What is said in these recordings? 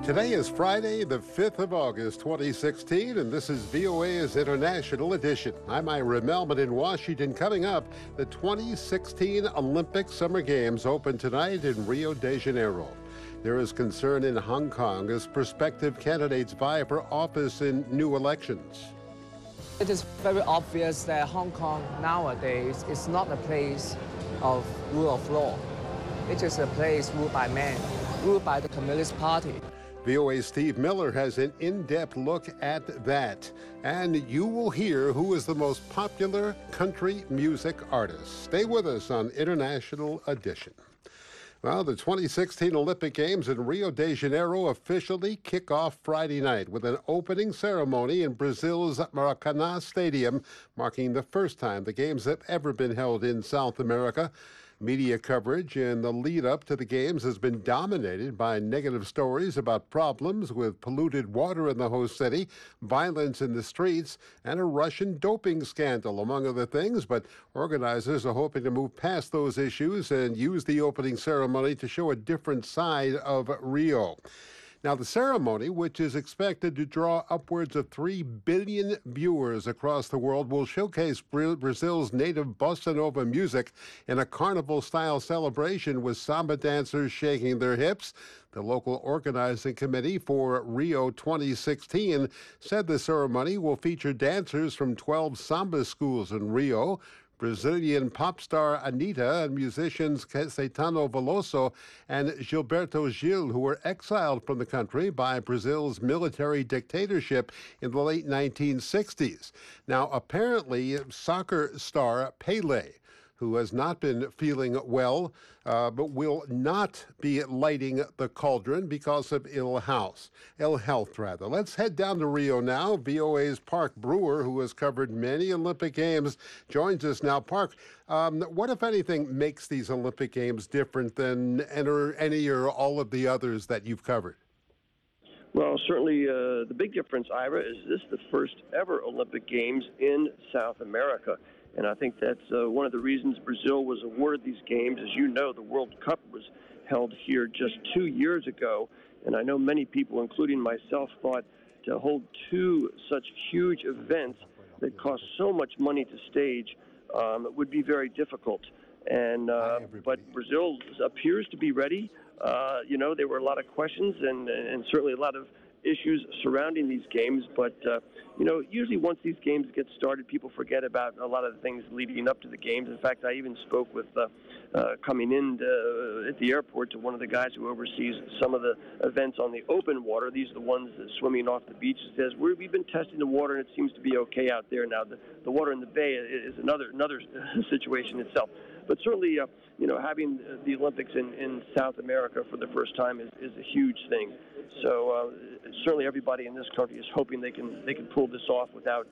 Today is Friday, the 5th of August, 2016, and this is VOA's International Edition. I'm Ira Melman in Washington. Coming up, the 2016 Olympic Summer Games open tonight in Rio de Janeiro. There is concern in Hong Kong as prospective candidates vie for office in new elections. It is very obvious that Hong Kong nowadays is not a place of rule of law. It is a place ruled by men, ruled by the Communist Party. VOA's Steve Miller has an in-depth look at that. And you will hear who is the most popular country music artist. Stay with us on International Edition. Well, the 2016 Olympic Games in Rio de Janeiro officially kick off Friday night with an opening ceremony in Brazil's Maracanã Stadium, marking the first time the Games have ever been held in South America. Media coverage in the lead-up to the Games has been dominated by negative stories about problems with polluted water in the host city, violence in the streets, and a Russian doping scandal, among other things. But organizers are hoping to move past those issues and use the opening ceremony to show a different side of Rio. Now, the ceremony, which is expected to draw upwards of 3 billion viewers across the world, will showcase Brazil's native bossa nova music in a carnival-style celebration with samba dancers shaking their hips. The local organizing committee for Rio 2016 said the ceremony will feature dancers from 12 samba schools in Rio, Brazilian pop star Anitta, and musicians Caetano Veloso and Gilberto Gil, who were exiled from the country by Brazil's military dictatorship in the late 1960s. Now, apparently, soccer star Pelé, who has not been feeling well, but will not be lighting the cauldron because of ill health. Let's head down to Rio now. VOA's Park Brewer, who has covered many Olympic Games, joins us now. Park, what, if anything, makes these Olympic Games different than any or all of the others that you've covered? Well, certainly the big difference, Ira, is this the first ever Olympic Games in South America. And I think that's one of the reasons Brazil was awarded these games. As you know, the World Cup was held here just 2 years ago. And I know many people, including myself, thought to hold two such huge events that cost so much money to stage would be very difficult. And but Brazil appears to be ready. There were a lot of questions and certainly a lot of issues surrounding these games, but usually once these games get started, people forget about a lot of the things leading up to the games. In fact, I even spoke with coming in at the airport to one of the guys who oversees some of the events on the open water. These are the ones that swimming off the beach. He says we've been testing the water and it seems to be okay out there. Now the water in the bay is another situation itself. But certainly, having the Olympics in South America for the first time is a huge thing. So certainly everybody in this country is hoping they can pull this off without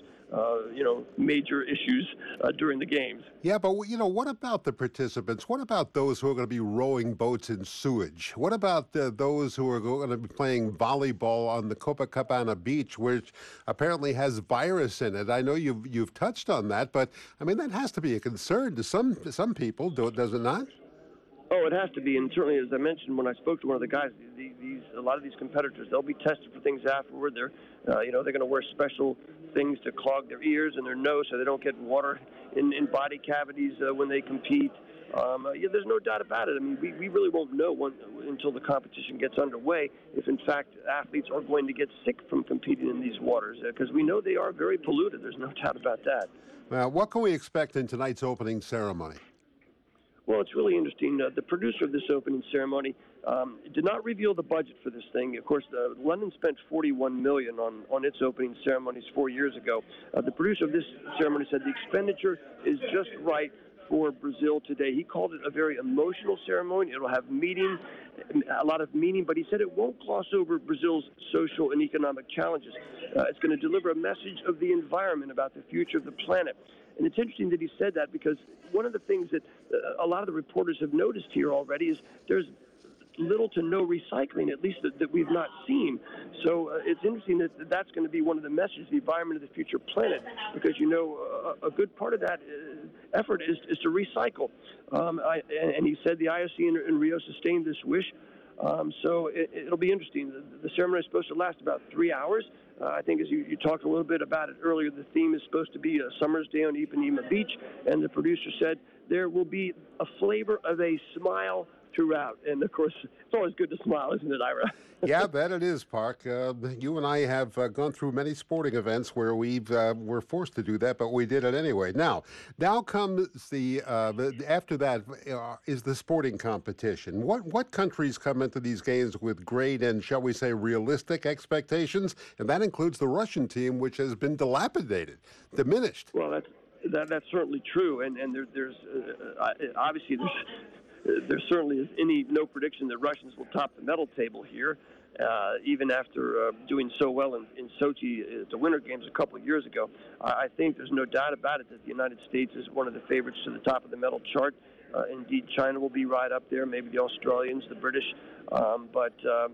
major issues during the games. Yeah, but what about the participants? What about those who are going to be rowing boats in sewage? What about those who are going to be playing volleyball on the Copacabana beach, which apparently has virus in it? I know you've touched on that, but I mean that has to be a concern to some people, does it not? Oh, it has to be, and certainly, as I mentioned when I spoke to one of the guys, a lot of these competitors, they'll be tested for things afterward. They're going to wear special things to clog their ears and their nose so they don't get water in body cavities when they compete. There's no doubt about it. I mean, we really won't know until the competition gets underway if, in fact, athletes are going to get sick from competing in these waters, because we know they are very polluted. There's no doubt about that. Now, what can we expect in tonight's opening ceremony? Well, it's really interesting. The producer of this opening ceremony did not reveal the budget for this thing. Of course, London spent $41 million on its opening ceremonies 4 years ago. The producer of this ceremony said the expenditure is just right for Brazil today. He called it a very emotional ceremony. It'll have a lot of meaning, but he said it won't gloss over Brazil's social and economic challenges. It's going to deliver a message of the environment, about the future of the planet. And it's interesting that he said that, because one of the things that a lot of the reporters have noticed here already is there's little to no recycling, at least that we've not seen. So it's interesting that that's going to be one of the messages, the environment of the future planet, because a good part of that effort is to recycle. And he said the IOC in Rio sustained this wish. So it'll be interesting. The ceremony is supposed to last about 3 hours. I think as you talked a little bit about it earlier, the theme is supposed to be a summer's day on Ipanema Beach, and the producer said there will be a flavor of a smile throughout. And, of course, it's always good to smile, isn't it, Ira? Yeah, that it is, Park. You and I have gone through many sporting events where we're forced to do that, but we did it anyway. Now comes after that is the sporting competition. What countries come into these games with great and, shall we say, realistic expectations? And that includes the Russian team, which has been dilapidated, diminished. Well, that's certainly true, and there's obviously there certainly is no prediction that Russians will top the medal table here, even after doing so well in Sochi at the Winter Games a couple of years ago. I think there's no doubt about it that the United States is one of the favorites to the top of the medal chart. Indeed, China will be right up there, maybe the Australians, the British. But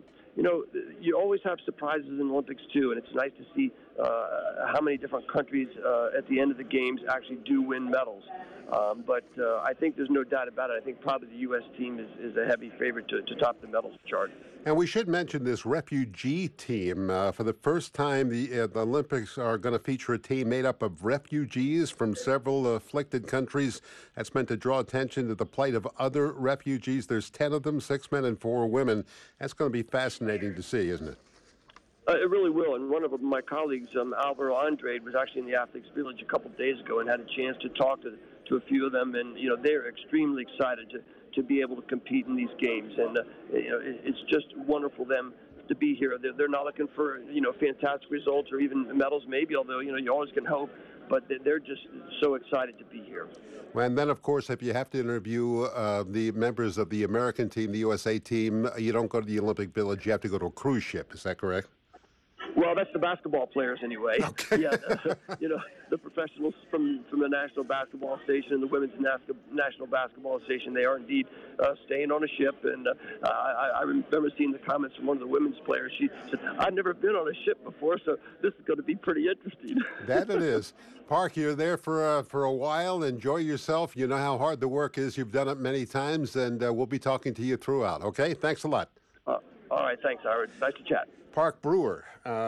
you always have surprises in the Olympics, too, and it's nice to see how many different countries at the end of the games actually do win medals. But I think there's no doubt about it. I think probably the U.S. team is a heavy favorite to top the medals chart. And we should mention this refugee team. For the first time, the Olympics are going to feature a team made up of refugees from several afflicted countries. That's meant to draw attention to the plight of other refugees. There's 10 of them, 6 men and 4 women. That's going to be fascinating to see, isn't it? It really will. And one of my colleagues, Alvaro Andrade, was actually in the Athletes Village a couple of days ago and had a chance to talk to a few of them. And, they're extremely excited to be able to compete in these games. And, it's just wonderful them to be here. They're not looking for, fantastic results or even medals maybe, although, you always can hope. But they're just so excited to be here. And then, of course, if you have to interview the members of the American team, the USA team, you don't go to the Olympic Village. You have to go to a cruise ship. Is that correct? Well, that's the basketball players anyway. Okay. Yeah, the professionals from the National Basketball Station and the Women's National Basketball Station, they are indeed staying on a ship. And I remember seeing the comments from one of the women's players. She said, "I've never been on a ship before, so this is going to be pretty interesting." That it is. Park, you're there for a while. Enjoy yourself. You know how hard the work is. You've done it many times, and we'll be talking to you throughout. Okay? Thanks a lot. All right. Thanks, Howard. Nice to chat. Park Brewer,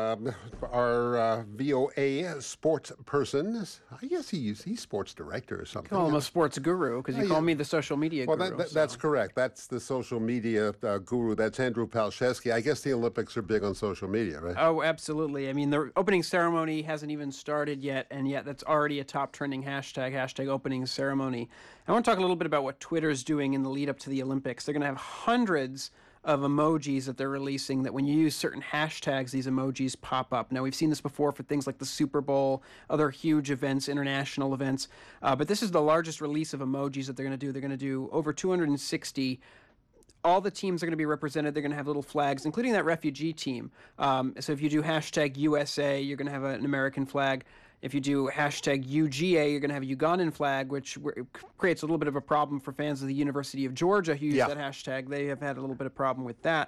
our VOA sports person. I guess he's sports director or something. Call him a sports guru because you call me the social media guru. Well, that's correct. That's the social media guru. That's Andrew Palczewski. I guess the Olympics are big on social media, right? Oh, absolutely. I mean, the opening ceremony hasn't even started yet, and yet that's already a top trending hashtag opening ceremony. I want to talk a little bit about what Twitter's doing in the lead up to the Olympics. They're going to have hundreds of emojis that they're releasing that when you use certain hashtags, these emojis pop up. Now, we've seen this before for things like the Super Bowl, other huge events, international events, but this is the largest release of emojis that they're going to do. They're going to do over 260. All the teams are going to be represented. They're going to have little flags, including that refugee team. So if you do hashtag USA, you're going to have an American flag. If you do hashtag UGA, you're going to have a Ugandan flag, which creates a little bit of a problem for fans of the University of Georgia who use that hashtag. They have had a little bit of problem with that.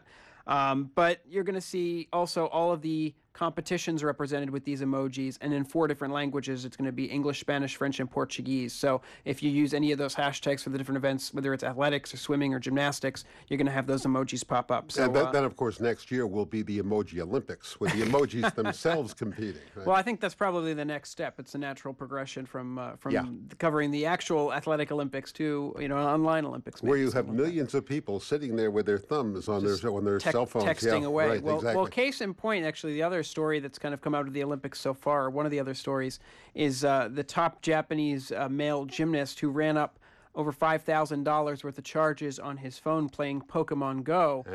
But you're going to see also all of the competitions represented with these emojis, and in 4 different languages. It's going to be English, Spanish, French, and Portuguese. So if you use any of those hashtags for the different events, whether it's athletics or swimming or gymnastics, you're going to have those emojis pop up. So, and then, of course, next year will be the Emoji Olympics with the emojis themselves competing. Right? Well, I think that's probably the next step. It's a natural progression from covering the actual athletic Olympics to online Olympics. Where you have millions of people sitting there with their thumbs on their cell phones. Texting away. Right, exactly. Well, case in point, actually, the other story that's kind of come out of the Olympics so far, one of the other stories, is the top Japanese male gymnast who ran up over $5,000 worth of charges on his phone playing Pokemon Go.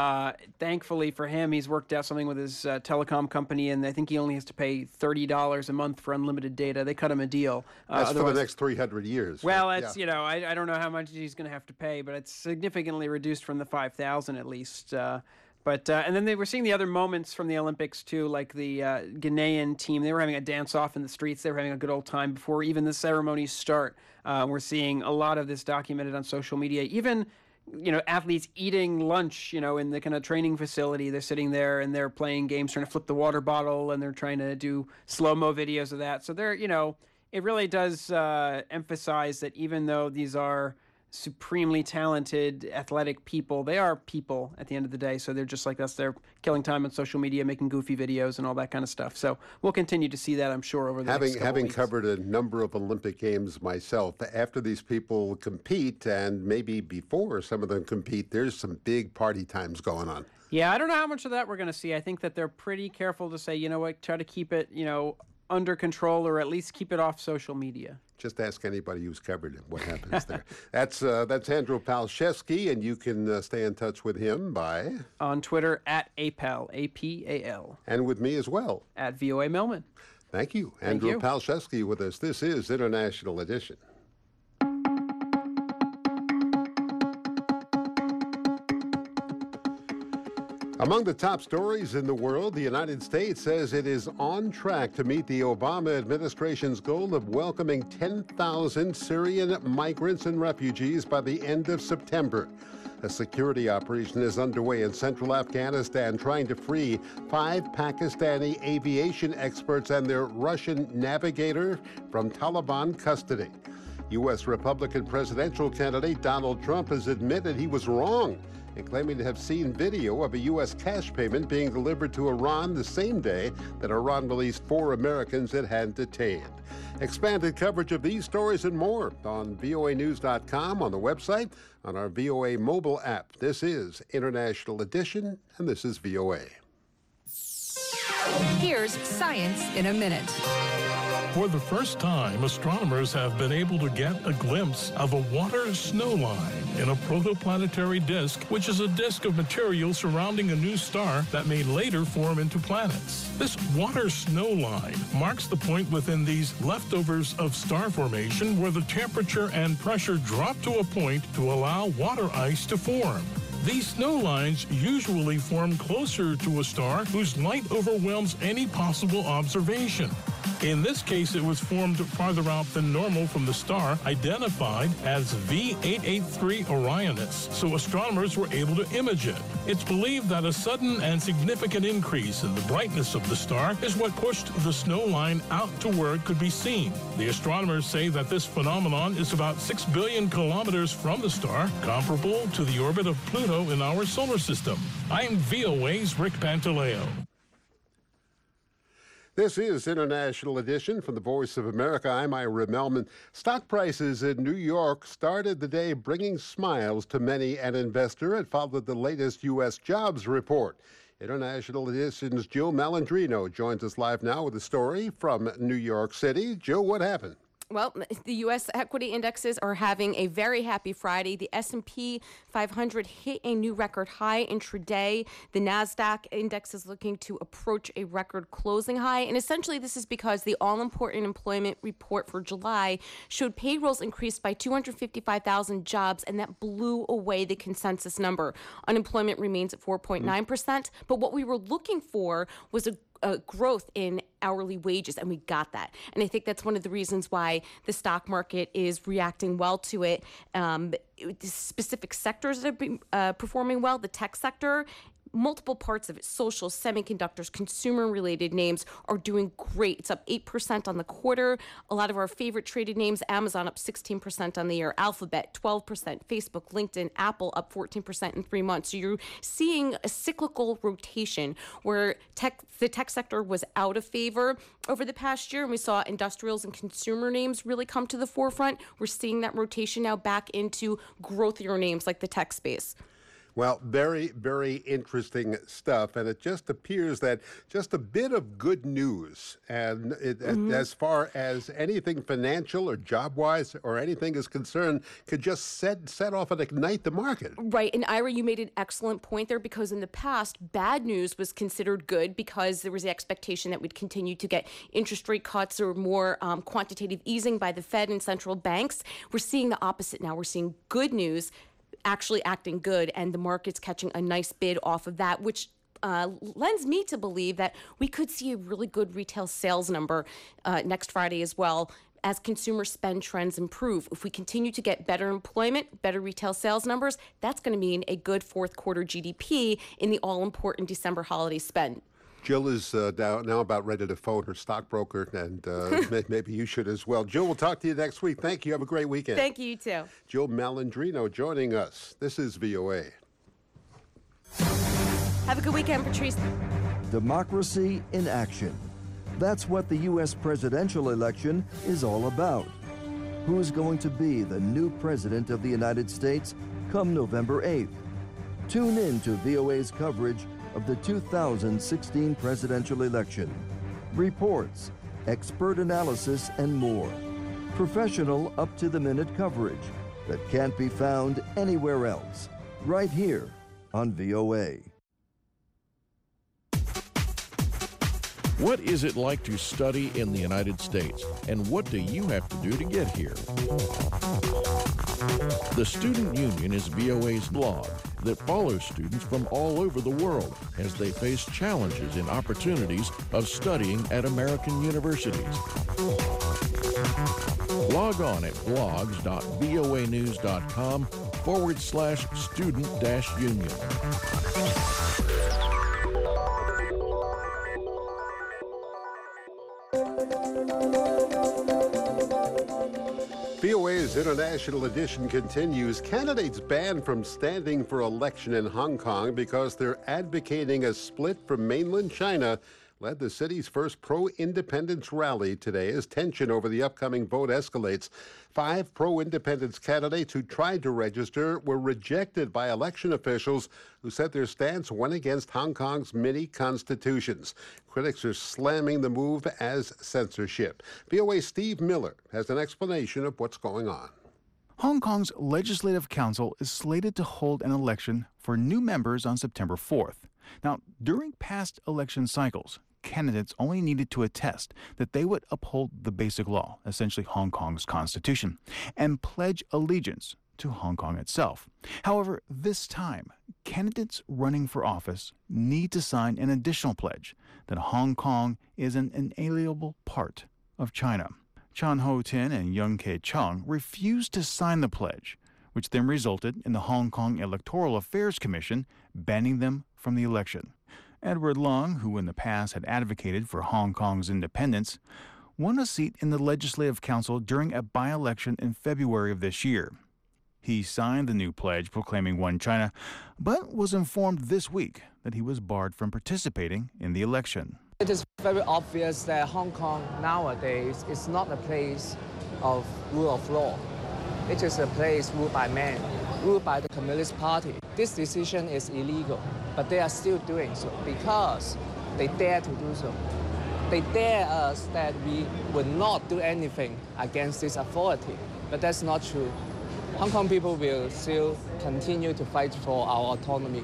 Thankfully for him, he's worked out something with his telecom company, and I think he only has to pay $30 a month for unlimited data. They cut him a deal. That's for the next 300 years. Well, right? It's I don't know how much he's going to have to pay, but it's significantly reduced from the $5,000 at least. And then they were seeing the other moments from the Olympics, too, like the Ghanaian team. They were having a dance-off in the streets. They were having a good old time before even the ceremonies start. We're seeing a lot of this documented on social media. Even, athletes eating lunch, in the kind of training facility. They're sitting there and they're playing games, trying to flip the water bottle, and they're trying to do slow-mo videos of that. So it really does emphasize that even though these are supremely talented, athletic people. They are people at the end of the day, so they're just like us. They're killing time on social media, making goofy videos and all that kind of stuff. So we'll continue to see that, I'm sure, over the next couple Having weeks. covered a number of Olympic Games myself, after these people compete, and maybe before some of them compete, there's some big party times going on. Yeah, I don't know how much of that we're going to see. I think that they're pretty careful to say, you know what, try to keep it, under control, or at least keep it off social media. Just ask anybody who's covered it what happens there. That's Andrew Palczewski, and you can stay in touch with him by... On Twitter, at APAL, A-P-A-L. And with me as well. At VOA Millman. Thank you. Andrew Palczewski with us. This is International Edition. Among the top stories in the world, the United States says it is on track to meet the Obama administration's goal of welcoming 10,000 Syrian migrants and refugees by the end of September. A security operation is underway in central Afghanistan trying to free 5 Pakistani aviation experts and their Russian navigator from Taliban custody. U.S. Republican presidential candidate Donald Trump has admitted he was wrong in claiming to have seen video of a U.S. cash payment being delivered to Iran the same day that Iran released 4 Americans it had detained. Expanded coverage of these stories and more on voanews.com, on the website, on our VOA mobile app. This is International Edition, and this is VOA. Here's Science in a Minute. For the first time, astronomers have been able to get a glimpse of a water snow line in a protoplanetary disk, which is a disk of material surrounding a new star that may later form into planets. This water snow line marks the point within these leftovers of star formation where the temperature and pressure drop to a point to allow water ice to form. These snow lines usually form closer to a star whose light overwhelms any possible observation. In this case, it was formed farther out than normal from the star, identified as V883 Orionis, so astronomers were able to image it. It's believed that a sudden and significant increase in the brightness of the star is what pushed the snow line out to where it could be seen. The astronomers say that this phenomenon is about 6 billion kilometers from the star, comparable to the orbit of Pluto in our solar system. I'm VOA's Rick Pantaleo. This is International Edition from the Voice of America. I'm Ira Melman. Stock prices in New York started the day bringing smiles to many an investor. It followed the latest U.S. jobs report. International Edition's Jill Malandrino joins us live now with a story from New York City. Jill, what happened? Well, the U.S. equity indexes are having a very happy Friday. The S&P 500 hit a new record high intraday. The NASDAQ index is looking to approach a record closing high. And essentially, this is because the all-important employment report for July showed payrolls increased by 255,000 jobs, and that blew away the consensus number. Unemployment remains at 4.9%. But what we were looking for was a growth in hourly wages, and we got that. And I think that's one of the reasons why the stock market is reacting well to it. Specific sectors that have been performing well, the tech sector, multiple parts of it, social, semiconductors, consumer-related names are doing great. It's up 8% on the quarter. A lot of our favorite traded names, Amazon up 16% on the year, Alphabet 12%, Facebook, LinkedIn, Apple up 14% in 3 months. So you're seeing a cyclical rotation where the tech sector was out of favor over the past year, and we saw industrials and consumer names really come to the forefront. We're seeing that rotation now back into growthier names like the tech space. Well, very, very interesting stuff. And it just appears that just a bit of good news, and as far as anything financial or job-wise or anything is concerned, could just set off and ignite the market. Right. And Ira, you made an excellent point there, because in the past, bad news was considered good because there was the expectation that we'd continue to get interest rate cuts or more quantitative easing by the Fed and central banks. We're seeing the opposite now. We're seeing good news actually acting good, and the market's catching a nice bid off of that, which lends me to believe that we could see a really good retail sales number next Friday as well, as consumer spend trends improve. If we continue to get better employment, better retail sales numbers, that's going to mean a good fourth quarter GDP in the all-important December holiday spend. Jill is now about ready to phone her stockbroker, and maybe you should as well. Jill, we'll talk to you next week. Thank you. Have a great weekend. Thank you, too. Jill Malandrino joining us. This is VOA. Have a good weekend, Patrice. Democracy in action. That's what the U.S. presidential election is all about. Who's going to be the new president of the United States come November 8th? Tune in to VOA's coverage of the 2016 presidential election. Reports, expert analysis, and more. Professional, up-to-the-minute coverage that can't be found anywhere else. Right here on VOA. What is it like to study in the United States, and what do you have to do to get here? The Student Union is VOA's blog that follows students from all over the world as they face challenges and opportunities of studying at American universities. Log on at blogs.voanews.com/student-union. VOA's International Edition continues. Candidates banned from standing for election in Hong Kong because they're advocating a split from mainland China led the city's first pro-independence rally today as tension over the upcoming vote escalates. 5 pro-independence candidates who tried to register were rejected by election officials who said their stance went against Hong Kong's many constitutions. Critics are slamming the move as censorship. VOA's Steve Miller has an explanation of what's going on. Hong Kong's Legislative Council is slated to hold an election for new members on September 4th. Now, during past election cycles, candidates only needed to attest that they would uphold the basic law, essentially Hong Kong's constitution, and pledge allegiance to Hong Kong itself. However, this time, candidates running for office need to sign an additional pledge that Hong Kong is an inalienable part of China. Chan Ho-tin and Young Kei-chung refused to sign the pledge, which then resulted in the Hong Kong Electoral Affairs Commission banning them from the election. Edward Leung, who in the past had advocated for Hong Kong's independence, won a seat in the Legislative Council during a by-election in February of this year. He signed the new pledge proclaiming One China, but was informed this week that he was barred from participating in the election. It is very obvious that Hong Kong nowadays is not a place of rule of law. It is a place ruled by men, ruled by the Communist Party. This decision is illegal, but they are still doing so because they dare to do so. They dare us that we would not do anything against this authority, but that's not true. Hong Kong people will still continue to fight for our autonomy.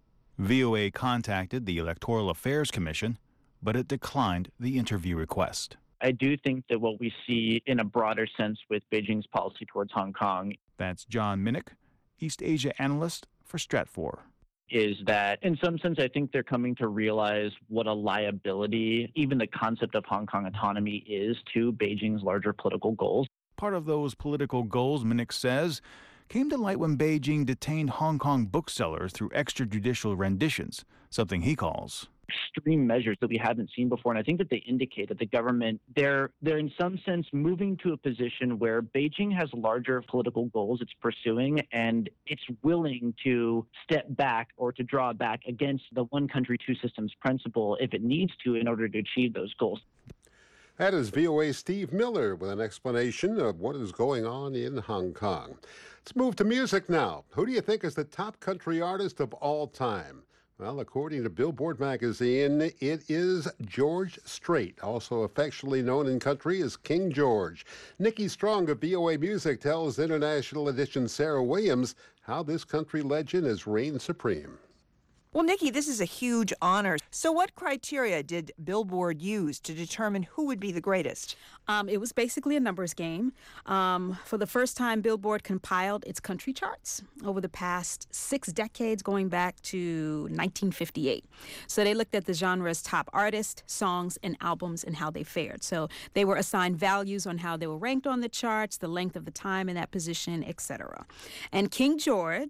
VOA contacted the Electoral Affairs Commission, but it declined the interview request. I do think that what we see in a broader sense with Beijing's policy towards Hong Kong. That's John Minnick, East Asia analyst for Stratfor. Is that in some sense, I think they're coming to realize what a liability even the concept of Hong Kong autonomy is to Beijing's larger political goals. Part of those political goals, Minnick says, came to light when Beijing detained Hong Kong booksellers through extrajudicial renditions, something he calls extreme measures that we haven't seen before. And I think that they indicate that the government, they're in some sense moving to a position where Beijing has larger political goals it's pursuing, and it's willing to step back or to draw back against the one country, two systems principle if it needs to in order to achieve those goals. That is VOA's Steve Miller with an explanation of what is going on in Hong Kong. Let's move to music now. Who do you think is the top country artist of all time? Well, according to Billboard magazine, it is George Strait, also affectionately known in country as King George. Nikki Strong of VOA Music tells International Edition Sarah Williams how this country legend has reigned supreme. Well, Nikki, this is a huge honor. So what criteria did Billboard use to determine who would be the greatest? It was basically a numbers game. For the first time, Billboard compiled its country charts over the past 6 decades, going back to 1958. So they looked at the genre's top artists, songs, and albums and how they fared. So they were assigned values on how they were ranked on the charts, the length of the time in that position, etc. And King George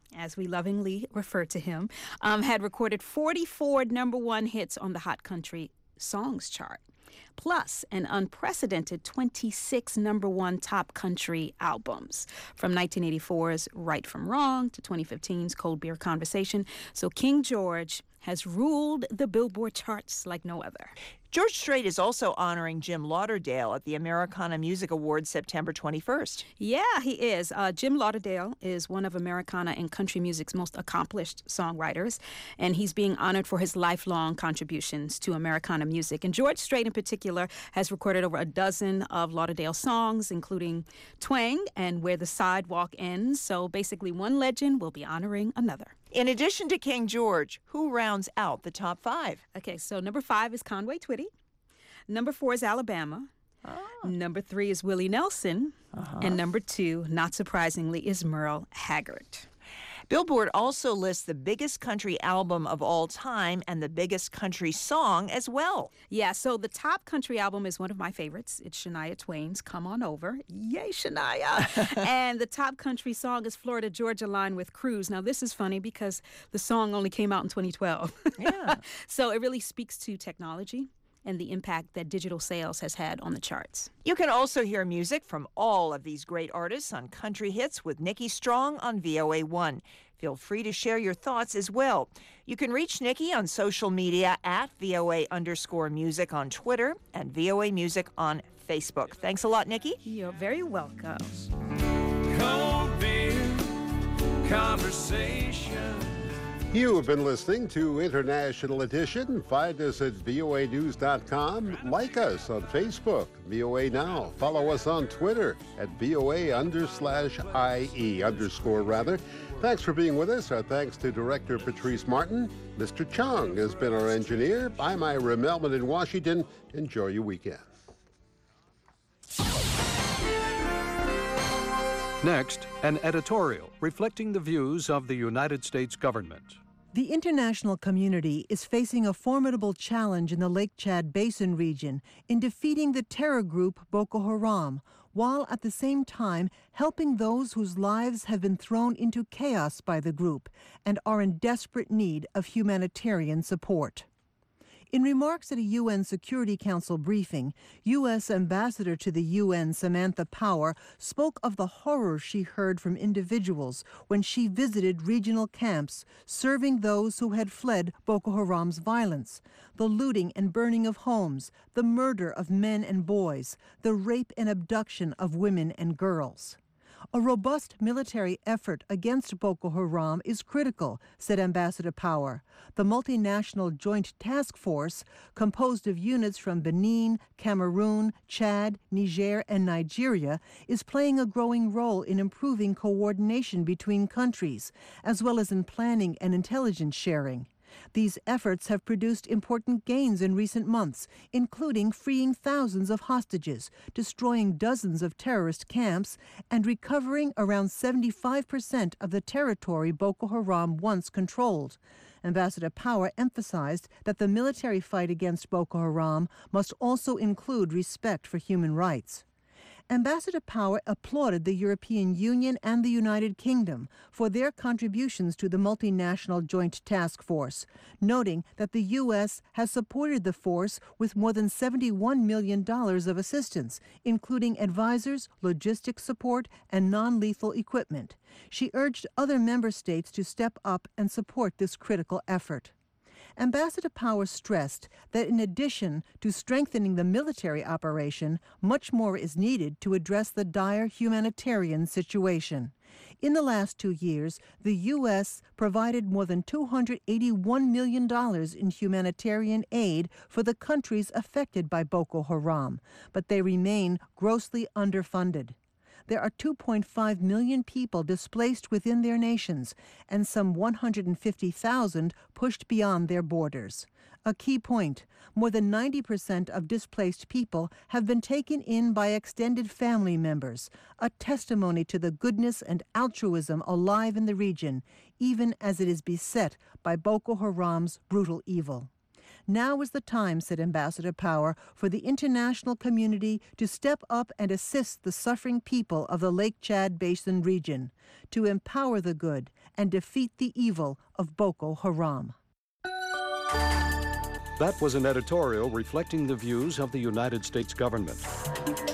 as we lovingly refer to him, had recorded 44 #1 hits on the Hot Country Songs chart, plus an unprecedented 26 #1 top country albums, from 1984's Right from Wrong to 2015's Cold Beer Conversation. So King George has ruled the Billboard charts like no other. George Strait is also honoring Jim Lauderdale at the Americana Music Awards September 21st. Yeah, he is. Jim Lauderdale is one of Americana and country music's most accomplished songwriters, and he's being honored for his lifelong contributions to Americana music. And George Strait, in particular, has recorded over a dozen of Lauderdale songs, including Twang and Where the Sidewalk Ends. So basically, one legend will be honoring another. In addition to King George, who rounds out the top 5? Okay, so number 5 is Conway Twitty. Number 4 is Alabama. Number 3 is Willie Nelson. And number 2, not surprisingly, is Merle Haggard. Billboard also lists the biggest country album of all time and the biggest country song as well. Yeah, so the top country album is one of my favorites. It's Shania Twain's Come On Over. Yay, Shania. And the top country song is Florida Georgia Line with Cruz. Now, this is funny because the song only came out in 2012. Yeah. So it really speaks to technology and the impact that digital sales has had on the charts. You can also hear music from all of these great artists on Country Hits with Nikki Strong on VOA1. Feel free to share your thoughts as well. You can reach Nikki on social media at VOA_music on Twitter and VOA Music on Facebook. Thanks a lot, Nikki. You're very welcome. Cold beer conversation. You have been listening to International Edition. Find us at voanews.com. Like us on Facebook, VOA Now. Follow us on Twitter at VOA_IE_. Thanks for being with us. Our thanks to Director Patrice Martin. Mr. Chung has been our engineer. I'm Ira Melman in Washington. Enjoy your weekend. Next, an editorial reflecting the views of the United States government. The international community is facing a formidable challenge in the Lake Chad Basin region in defeating the terror group Boko Haram, while at the same time helping those whose lives have been thrown into chaos by the group and are in desperate need of humanitarian support. In remarks at a UN Security Council briefing, U.S. Ambassador to the UN Samantha Power spoke of the horror she heard from individuals when she visited regional camps serving those who had fled Boko Haram's violence, the looting and burning of homes, the murder of men and boys, the rape and abduction of women and girls. A robust military effort against Boko Haram is critical, said Ambassador Power. The multinational Joint Task Force, composed of units from Benin, Cameroon, Chad, Niger, and Nigeria, is playing a growing role in improving coordination between countries, as well as in planning and intelligence sharing. These efforts have produced important gains in recent months, including freeing thousands of hostages, destroying dozens of terrorist camps, and recovering around 75% of the territory Boko Haram once controlled. Ambassador Power emphasized that the military fight against Boko Haram must also include respect for human rights. Ambassador Power applauded the European Union and the United Kingdom for their contributions to the multinational Joint Task Force, noting that the U.S. has supported the force with more than $71 million of assistance, including advisors, logistics support, and non-lethal equipment. She urged other member states to step up and support this critical effort. Ambassador Power stressed that in addition to strengthening the military operation, much more is needed to address the dire humanitarian situation. In the last 2 years, the U.S. provided more than $281 million in humanitarian aid for the countries affected by Boko Haram, but they remain grossly underfunded. There are 2.5 million people displaced within their nations and some 150,000 pushed beyond their borders. A key point, more than 90% of displaced people have been taken in by extended family members, a testimony to the goodness and altruism alive in the region, even as it is beset by Boko Haram's brutal evil. Now is the time, said Ambassador Power, for the international community to step up and assist the suffering people of the Lake Chad Basin region, to empower the good and defeat the evil of Boko Haram. That was an editorial reflecting the views of the United States government.